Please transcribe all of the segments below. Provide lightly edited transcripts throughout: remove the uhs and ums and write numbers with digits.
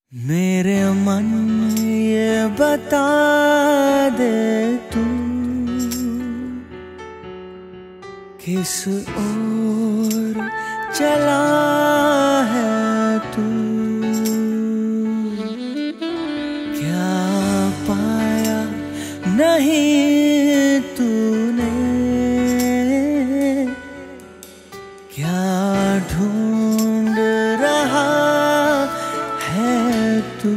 मेरे मन ये बता दे तू किस ओर चला है तू। क्या पाया नहीं तूने, क्या ढूंढ रहा है तू।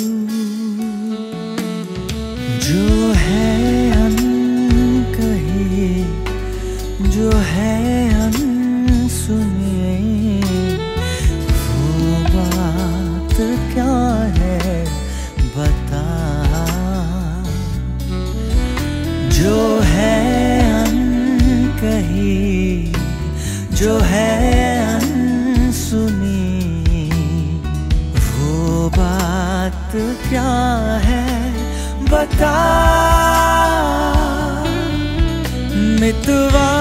जो है अनकही, जो है अनसुनी, वो बात क्या है बता। जो है अनकही, जो है अनसुनी, वो बात क्या है बता। मितवा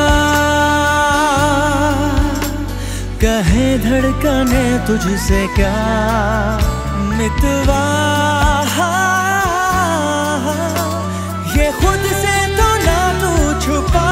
कहे धड़कने तुझसे क्या, मितवा ये खुद से तो ना तू छुपा।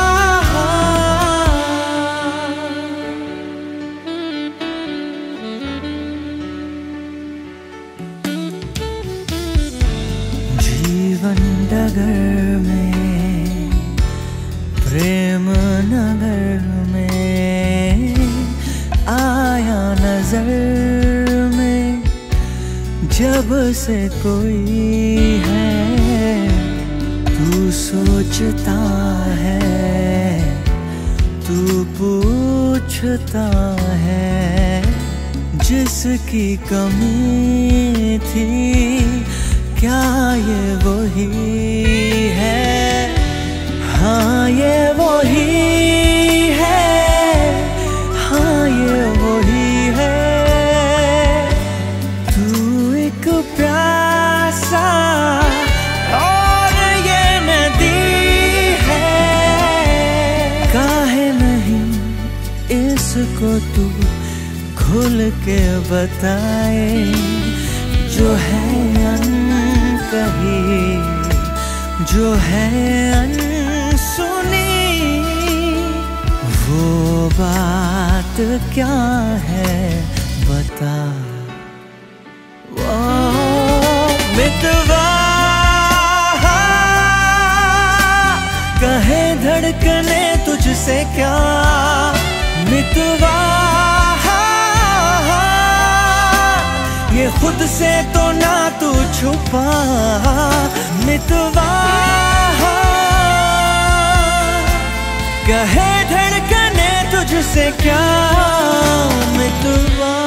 जीवन डगर में, प्रेम नगर में आया नजर में जब से कोई है। तू सोचता है, तू पूछता है, जिसकी कमी थी क्या ये वही है। हाँ ये वही है, हाँ ये वही है। तू एक प्यासा और ये नदी है। काहे नहीं इसको तू खुल के बताए। जो है अनकही, जो है अनसुनी, वो बात क्या है बता। वो मितवा कहे धड़कने तुझसे क्या, मितवा ये खुद से तो ना तू छुपा। मितवा कहे धड़कने तुझसे क्या, मितवा।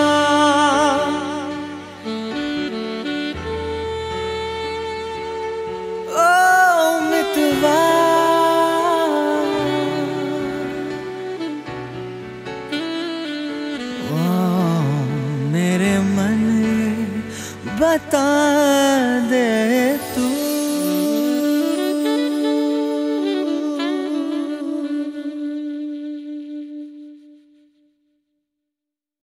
ओ मितवा मेरे मन बता दे तू।